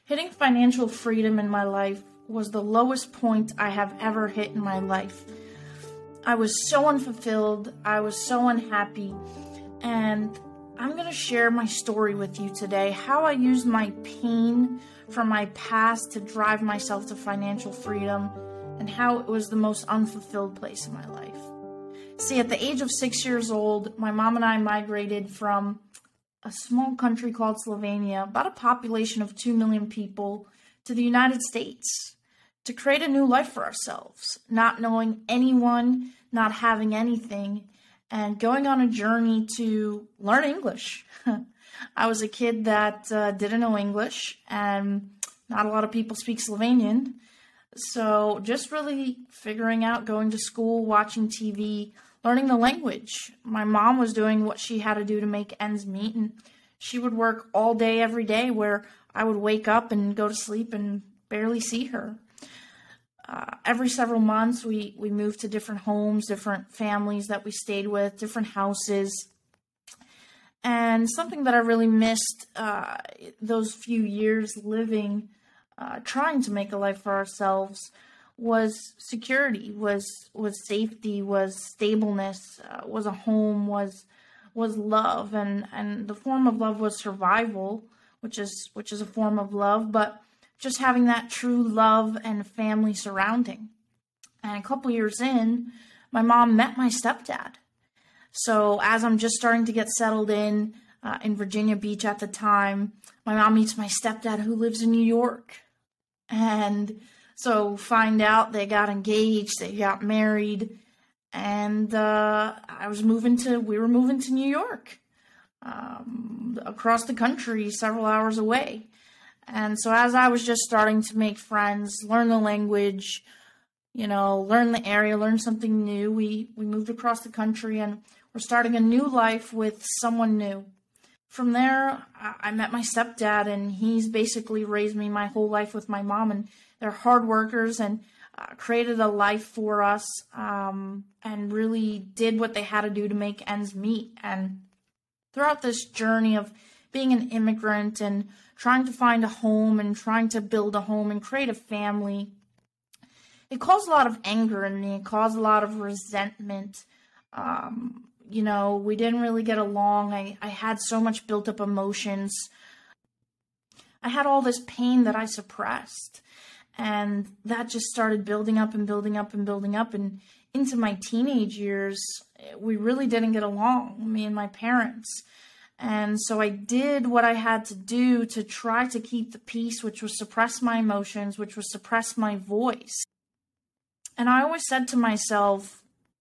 Hitting financial freedom in my life was the lowest point I have ever hit in my life. I was so unfulfilled, I was so unhappy, and I'm going to share my story with you today, how I used my pain from my past to drive myself to financial freedom, and how it was the most unfulfilled place in my life. See, at the age of 6 years old, my mom and I migrated from a small country called Slovenia, about a population of 2 million people, to the United States to create a new life for ourselves, not knowing anyone, not having anything, and going on a journey to learn English. I was a kid that didn't know English, and not a lot of people speak Slovenian. So just really figuring out, going to school, watching TV, learning the language. My mom was doing what she had to do to make ends meet, and she would work all day, every day, where I would wake up and go to sleep and barely see her. Every several months, we moved to different homes, different families that we stayed with, different houses. And something that I really missed those few years living, trying to make a life for ourselves, was security, was safety, was stableness, was a home, was love, and the form of love was survival, which is a form of love, but just having that true love and family surrounding. And a couple years in, my mom met my stepdad. So as I'm just starting to get settled in Virginia Beach at the time, my mom meets my stepdad who lives in New York. And so find out they got engaged, they got married, and we were moving to New York, across the country, several hours away. And so as I was just starting to make friends, learn the language, learn the area, learn something new, we moved across the country and we're starting a new life with someone new. From there, I met my stepdad, and he's basically raised me my whole life with my mom, and they're hard workers and created a life for us, and really did what they had to do to make ends meet. And throughout this journey of being an immigrant and trying to find a home and trying to build a home and create a family, it caused a lot of anger in me. It caused a lot of resentment. We didn't really get along. I had so much built up emotions. I had all this pain that I suppressed. And that just started building up and building up and building up. And into my teenage years, we really didn't get along, me and my parents. And so I did what I had to do to try to keep the peace, which was suppress my emotions, which was suppress my voice. And I always said to myself,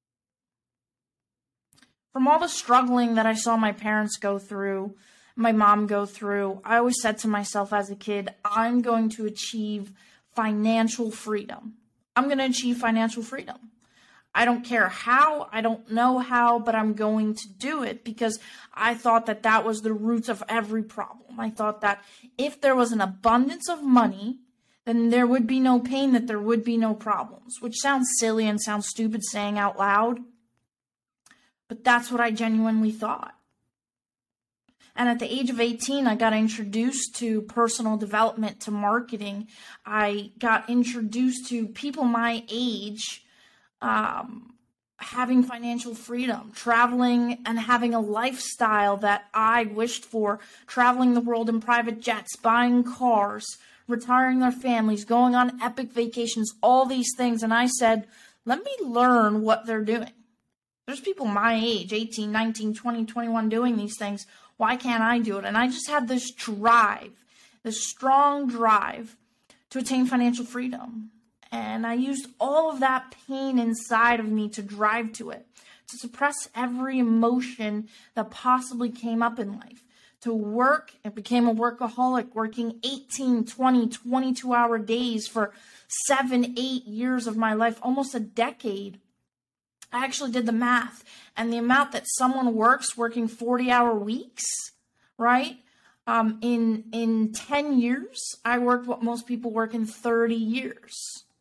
from all the struggling that I saw my parents go through, my mom go through, I always said to myself as a kid, I'm going to achieve financial freedom. I'm going to achieve financial freedom. I don't care how, I don't know how, but I'm going to do it because I thought that was the root of every problem. I thought that if there was an abundance of money, then there would be no pain, that there would be no problems, which sounds silly and sounds stupid saying out loud, but that's what I genuinely thought. And at the age of 18, I got introduced to personal development, to marketing. I got introduced to people my age, having financial freedom, traveling and having a lifestyle that I wished for, traveling the world in private jets, buying cars, retiring their families, going on epic vacations, all these things. And I said, let me learn what they're doing. There's people my age, 18, 19, 20, 21, doing these things. Why can't I do it? And I just had this drive, this strong drive to attain financial freedom. And I used all of that pain inside of me to drive to it, to suppress every emotion that possibly came up in life, to work. I became a workaholic, working 18, 20, 22-hour days for 7, 8 years of my life, almost a decade. I actually did the math, and the amount that someone works working 40-hour weeks, right? In 10 years, I worked what most people work in 30 years.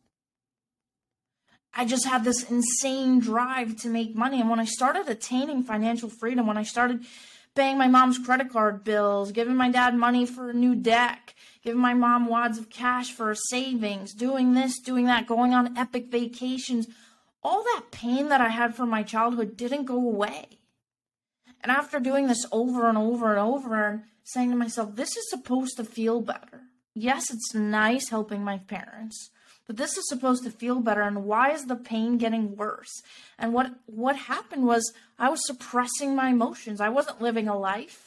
I just had this insane drive to make money. And when I started attaining financial freedom, when I started paying my mom's credit card bills, giving my dad money for a new deck, giving my mom wads of cash for her savings, doing this, doing that, going on epic vacations. All that pain that I had from my childhood didn't go away. And after doing this over and over and over and saying to myself, this is supposed to feel better. Yes, it's nice helping my parents, but this is supposed to feel better. And why is the pain getting worse? And what happened was I was suppressing my emotions. I wasn't living a life.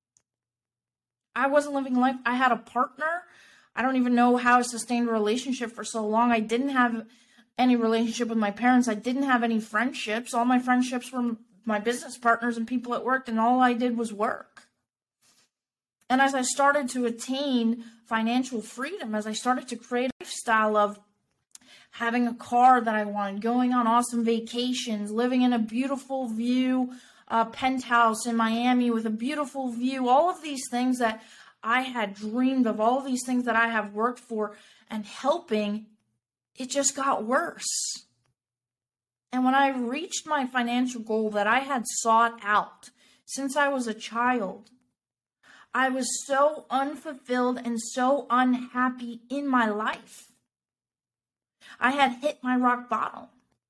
I had a partner. I don't even know how I sustained a relationship for so long. I didn't have any relationship with my parents. I didn't have any friendships. All my friendships were my business partners and people at work, and all I did was work. And as I started to attain financial freedom, as I started to create a lifestyle of having a car that I wanted, going on awesome vacations, living in a beautiful view, penthouse in Miami with a beautiful view, all of these things that I had dreamed of, all of these things that I have worked for and helping, it just got worse. And when I reached my financial goal that I had sought out since I was a child, I was so unfulfilled and so unhappy in my life. I had hit my rock bottom.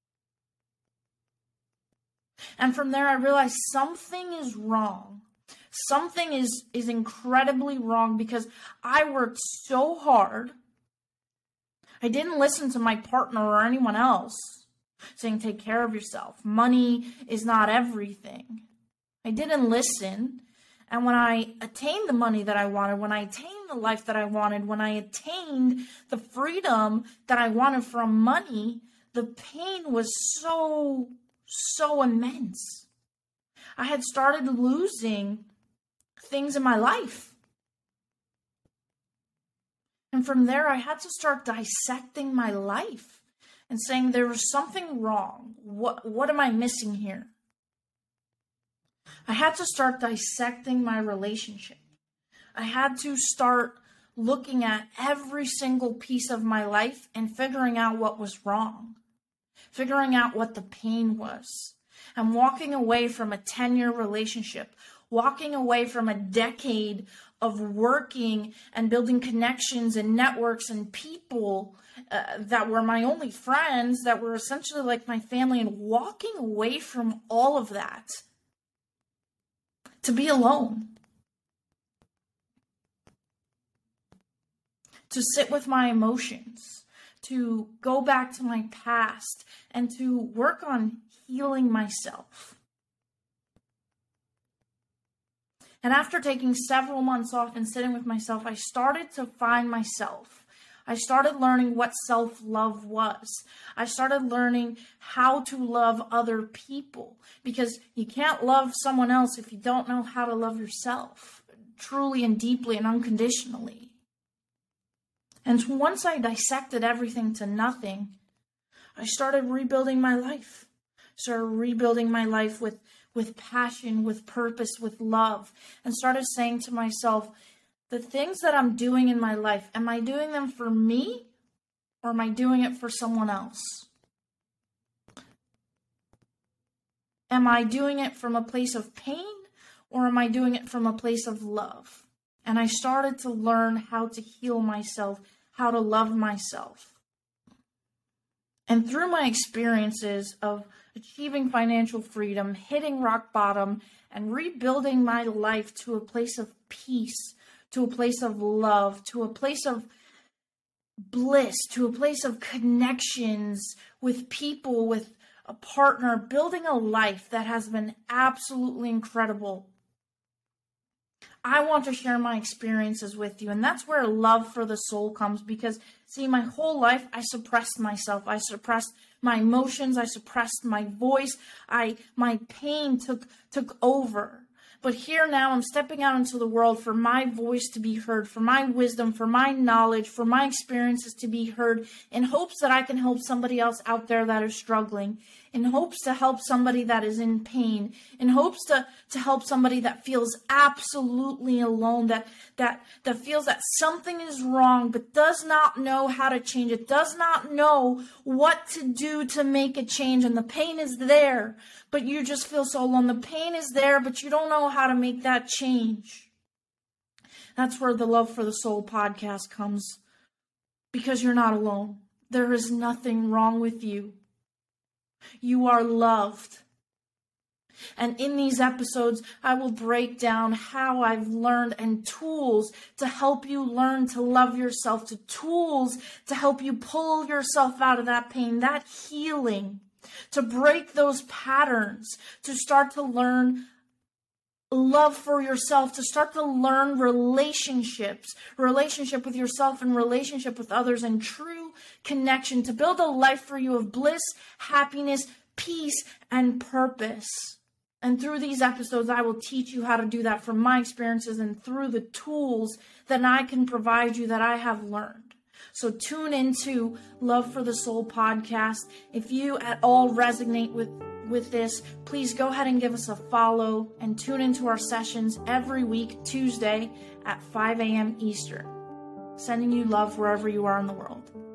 And from there, I realized something is wrong. Something is incredibly wrong because I worked so hard. I didn't listen to my partner or anyone else saying, take care of yourself. Money is not everything. I didn't listen. And when I attained the money that I wanted, when I attained the life that I wanted, when I attained the freedom that I wanted from money, the pain was so immense. I had started losing things in my life. And from there, I had to start dissecting my life and saying there was something wrong. What am I missing here? I had to start dissecting my relationship. I had to start looking at every single piece of my life and figuring out what was wrong, figuring out what the pain was, and walking away from a 10-year relationship, walking away from a decade of working and building connections and networks and people that were my only friends, that were essentially like my family, and walking away from all of that to be alone, to sit with my emotions, to go back to my past, and to work on healing myself. And after taking several months off and sitting with myself, I started to find myself. I started learning what self-love was. I started learning how to love other people, because you can't love someone else if you don't know how to love yourself truly and deeply and unconditionally. And once I dissected everything to nothing, I started rebuilding my life. Started rebuilding my life with passion, with purpose, with love, and started saying to myself, the things that I'm doing in my life, am I doing them for me or am I doing it for someone else? Am I doing it from a place of pain or am I doing it from a place of love? And I started to learn how to heal myself, how to love myself. And through my experiences of achieving financial freedom, hitting rock bottom, and rebuilding my life to a place of peace, to a place of love, to a place of bliss, to a place of connections with people, with a partner, building a life that has been absolutely incredible. I want to share my experiences with you, and that's where love for the soul comes, because, see, my whole life, I suppressed myself. I suppressed my emotions. I suppressed my voice. My pain took over. But here now, I'm stepping out into the world for my voice to be heard, for my wisdom, for my knowledge, for my experiences to be heard, in hopes that I can help somebody else out there that is struggling, in hopes to help somebody that is in pain, in hopes to help somebody that feels absolutely alone, that feels that something is wrong, but does not know how to change it, does not know what to do to make a change. And the pain is there, but you just feel so alone. The pain is there, but you don't know how to make that change. That's where the Love for the Soul podcast comes, because you're not alone. There is nothing wrong with you. You are loved. And in these episodes, I will break down how I've learned and tools to help you learn to love yourself, to tools to help you pull yourself out of that pain, that healing, to break those patterns, to start to learn love for yourself, to start to learn relationship with yourself and relationship with others, and true connection, to build a life for you of bliss, happiness, peace, and purpose. And through these episodes, I will teach you how to do that from my experiences and through the tools that I can provide you that I have learned. So tune into Love for the Soul podcast. If you at all resonate with this, please go ahead and give us a follow and tune into our sessions every week, Tuesday at 5 a.m. Eastern. Sending you love wherever you are in the world.